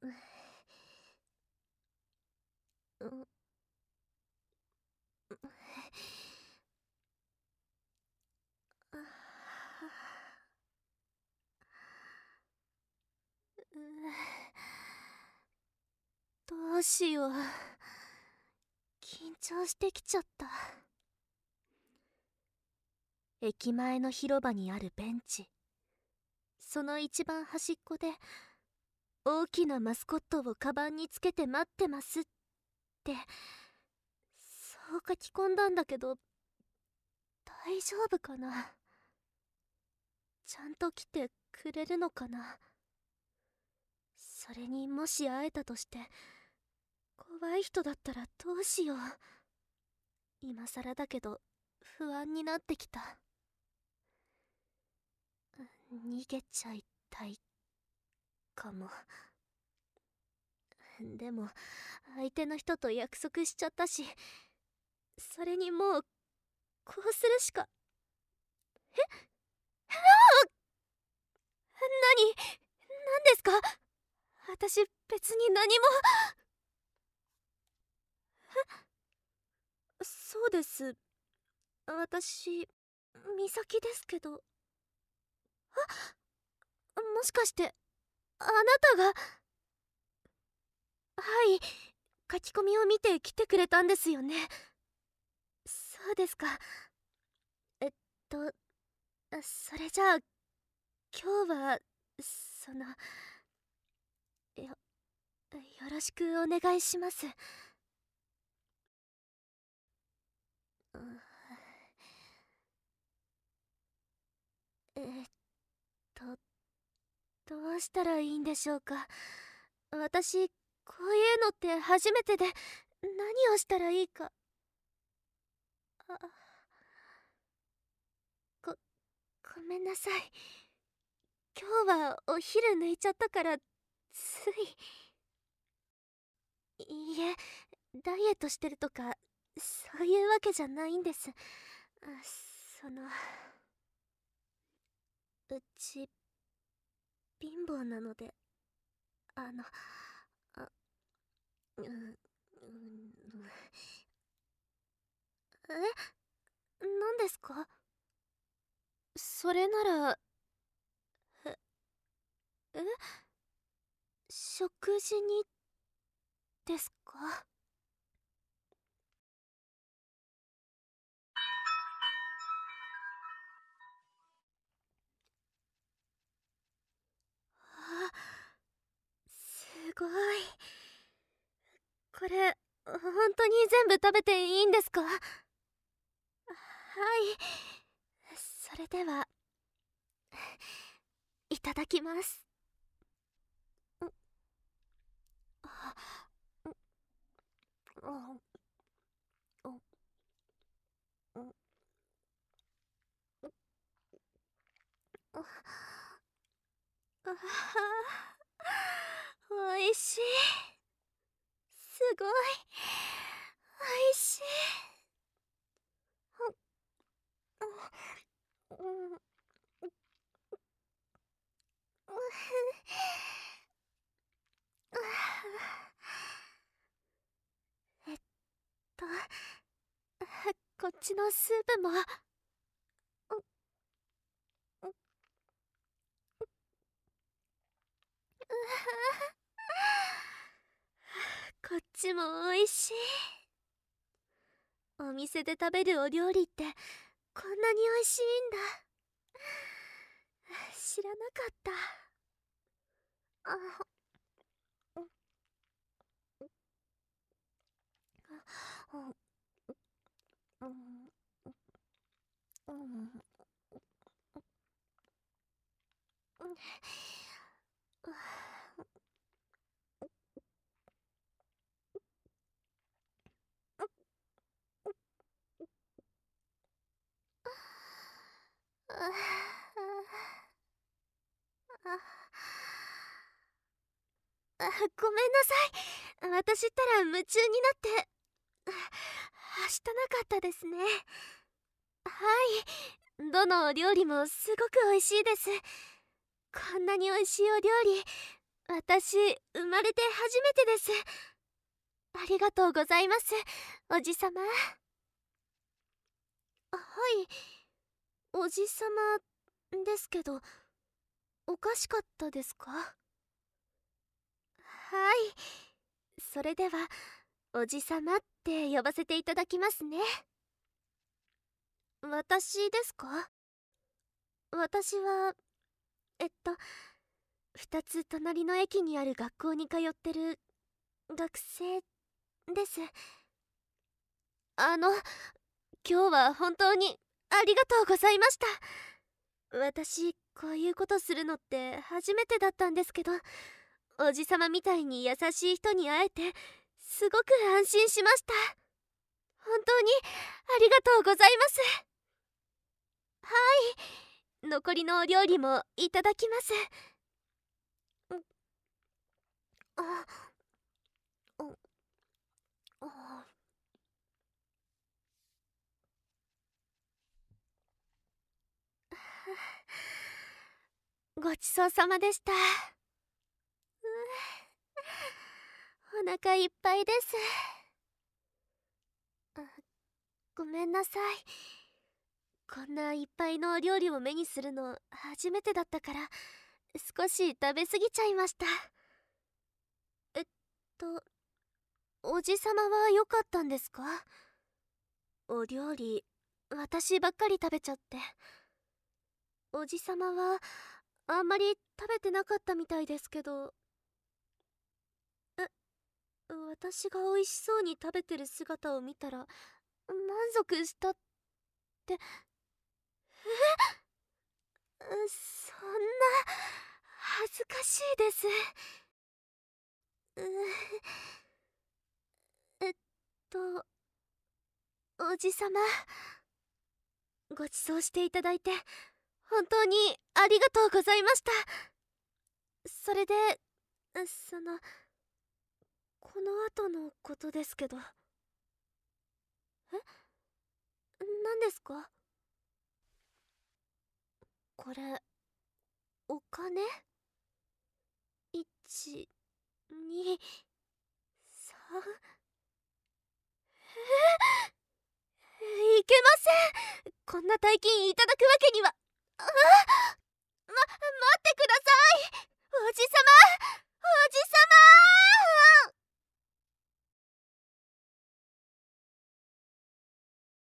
どうしよう。緊張してきちゃった。駅前の広場にあるベンチ、その一番端っこで大きなマスコットをカバンにつけて待ってますってそう書き込んだんだけど、大丈夫かな。ちゃんと来てくれるのかな。それにもし会えたとして怖い人だったらどうしよう。今さらだけど不安になってきた。逃げちゃいたいかも。でも相手の人と約束しちゃったし、それにもうこうするしか。何ですか？私別に何も。そうです、私美咲ですけど。もしかしてあなたが。はい、書き込みを見て来てくれたんですよね。そうですか。えっとそれじゃあ今日はよろしくお願いします。えっとどうしたらいいんでしょうか。私こういうのって初めてで、何をしたらいいか。あごごめんなさい。今日はお昼抜いちゃったからつい。いいえ、ダイエットしてるとかそういうわけじゃないんです。うち貧乏なので、あのあうん、何ですか？それならええ食事にですか？あ、すごい。これ本当に全部食べていいんですか？はい、それではいただきます。おいしい。すごいおいしい。えっとこっちのスープも。こっちもおいしい。お店で食べるお料理ってこんなにおいしいんだ。知らなかった。ごめんなさい。私ったら夢中になってはしたなかったですね。はい、どのお料理もすごく美味しいです。こんなに美味しいお料理私、生まれて初めてです。ありがとうございます、おじさま。はい、おじさまですけど、おかしかったですか？はい、それではおじさまって呼ばせていただきますね。私ですか？私は2つ隣の駅にある学校に通ってる学生です。今日は本当にありがとうございました。私、こういうことするのって初めてだったんですけど、おじさまみたいに優しい人に会えてすごく安心しました。本当にありがとうございます。はい、残りのお料理もいただきます。あああごちそうさまでした。お腹いっぱいです。あ、ごめんなさい。こんないっぱいのお料理を目にするの初めてだったから少し食べ過ぎちゃいました。えっとおじさまは良かったんですか？お料理私ばっかり食べちゃって。おじさまはあんまり食べてなかったみたいですけど。私が美味しそうに食べてる姿を見たら満足したって。そんな恥ずかしいです。うえっとおじさま、ご馳走していただいて本当にありがとうございました。それでそのこの後のことですけど。何ですか？これお金？ 1、2、3。いけません。こんな大金いただくわけには。待ってください、おじさま。